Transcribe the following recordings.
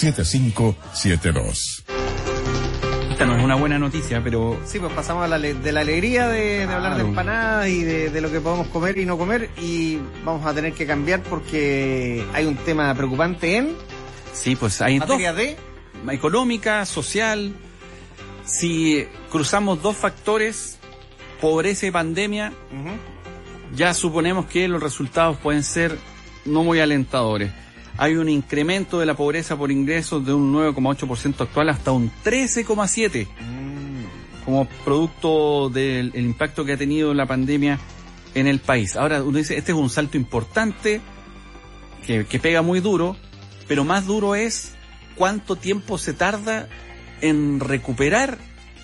7572. Esta no es una buena noticia, pero... Sí, pues pasamos de la alegría de hablar de empanadas y de lo que podemos comer y no comer, y vamos a tener que cambiar porque hay un tema preocupante en... Sí, pues hay materia de... económica, social. Si cruzamos dos factores, pobreza y pandemia, ya suponemos que los resultados pueden ser no muy alentadores. Hay un incremento de la pobreza por ingresos de un 9,8% actual hasta un 13,7%, como producto del impacto que ha tenido la pandemia en el país. Ahora uno dice, este es un salto importante que pega muy duro, pero más duro es cuánto tiempo se tarda en recuperar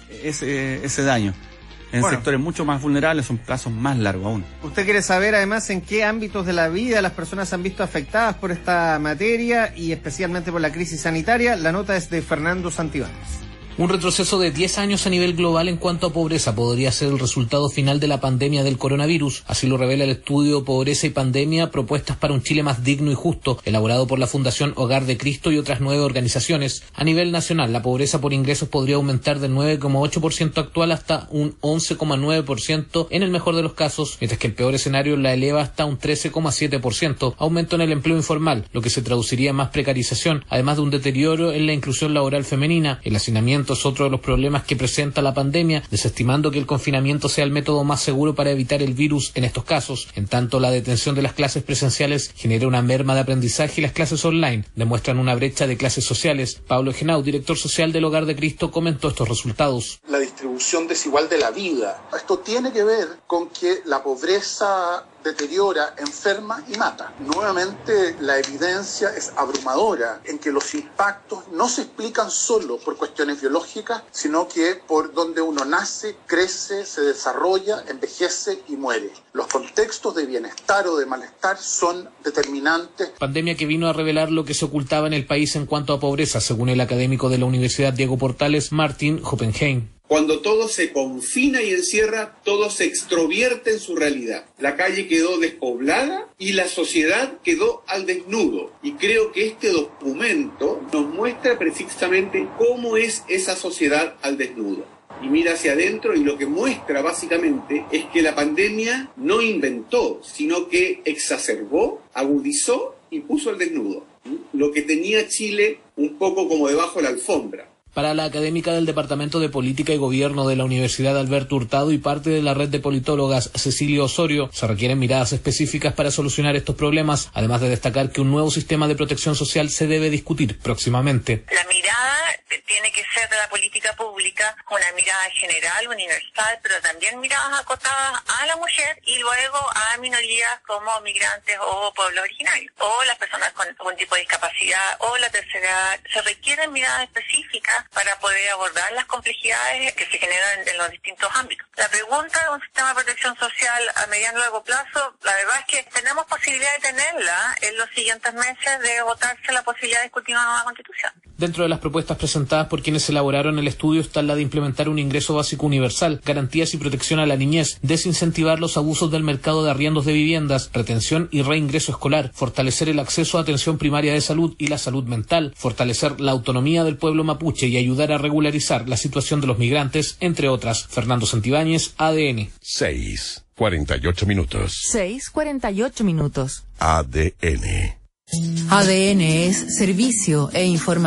ese daño. En sectores mucho más vulnerables son plazos más largos aún. Usted quiere saber además en qué ámbitos de la vida las personas se han visto afectadas por esta materia y especialmente por la crisis sanitaria. La nota es de Fernando Santibáñez. Un retroceso de 10 años a nivel global en cuanto a pobreza podría ser el resultado final de la pandemia del coronavirus. Así lo revela el estudio Pobreza y Pandemia, propuestas para un Chile más digno y justo, elaborado por la Fundación Hogar de Cristo y otras 9 organizaciones. A nivel nacional, la pobreza por ingresos podría aumentar del 9,8% actual hasta un 11,9% en el mejor de los casos, mientras que el peor escenario la eleva hasta un 13,7%, aumento en el empleo informal, lo que se traduciría en más precarización, además de un deterioro en la inclusión laboral femenina. El hacinamiento es otro de los problemas que presenta la pandemia, desestimando que el confinamiento sea el método más seguro para evitar el virus en estos casos. En tanto, la detención de las clases presenciales genera una merma de aprendizaje y las clases online demuestran una brecha de clases sociales. Pablo Genau, director social del Hogar de Cristo, comentó estos resultados. La distribución desigual de la vida. Esto tiene que ver con que la pobreza deteriora, enferma y mata. Nuevamente, la evidencia es abrumadora en que los impactos no se explican solo por cuestiones biológicas, sino que por donde uno nace, crece, se desarrolla, envejece y muere. Los contextos de bienestar o de malestar son determinantes. Pandemia que vino a revelar lo que se ocultaba en el país en cuanto a pobreza, según el académico de la Universidad Diego Portales, Martin Hoppenheim. Cuando todo se confina y encierra, todo se extrovierte en su realidad. La calle quedó despoblada y la sociedad quedó al desnudo. Y creo que este documento nos muestra precisamente cómo es esa sociedad al desnudo. Y mira hacia adentro y lo que muestra básicamente es que la pandemia no inventó, sino que exacerbó, agudizó y puso al desnudo. Lo que tenía Chile un poco como debajo de la alfombra. Para la académica del Departamento de Política y Gobierno de la Universidad Alberto Hurtado y parte de la red de politólogas Cecilia Osorio, se requieren miradas específicas para solucionar estos problemas, además de destacar que un nuevo sistema de protección social se debe discutir próximamente. La mirada tiene que ser de la política pública, una mirada general, universal, pero también miradas acotadas a la mujer y luego a minorías como migrantes o pueblos originarios, o las personas con algún tipo de discapacidad o la tercera edad. Se requieren miradas específicas para poder abordar las complejidades que se generan en los distintos ámbitos. La pregunta de un sistema de protección social a mediano y largo plazo, la verdad es que tenemos posibilidad de tenerla en los siguientes meses, de votarse la posibilidad de discutir una nueva constitución. Dentro de las propuestas presentadas por quienes elaboraron el estudio está la de implementar un ingreso básico universal, garantías y protección a la niñez, desincentivar los abusos del mercado de arriendos de viviendas, retención y reingreso escolar, fortalecer el acceso a atención primaria de salud y la salud mental, fortalecer la autonomía del pueblo mapuche y ayudar a regularizar la situación de los migrantes, entre otras. Fernando Santibáñez, ADN. 6:48 minutos. 6:48 minutos. ADN. ADN es servicio e información.